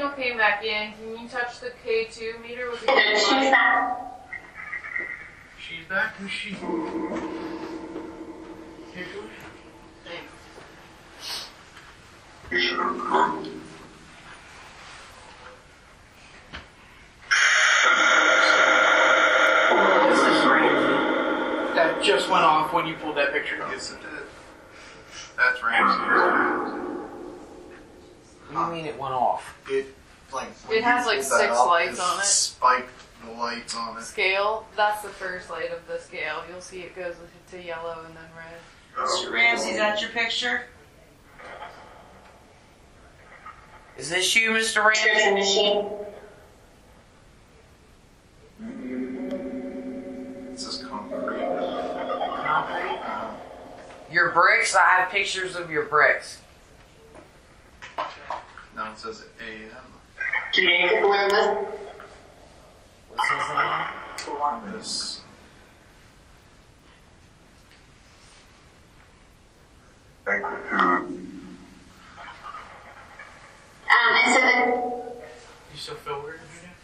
Daniel came back in. Can you touch the K2 meter with the She's K1? back. She's back? Who's she? Here, go ahead. Thanks. That just went off when you pulled that picture. Yes, it did. That's Ramsey. What do you mean it went off? It It has like 6 lights on it. Spiked the lights on it. Scale, that's the first light of the scale. You'll see it goes to yellow and then red. Mr. Ramsey, is that your picture? Is this you, Mr. Ramsey? Scripting machine. It says concrete. Concrete? Your bricks? I have pictures of your bricks. Now it says AM. Jamaica Columbus. What's his name? Columbus. And so the You still feel weird, Virginia?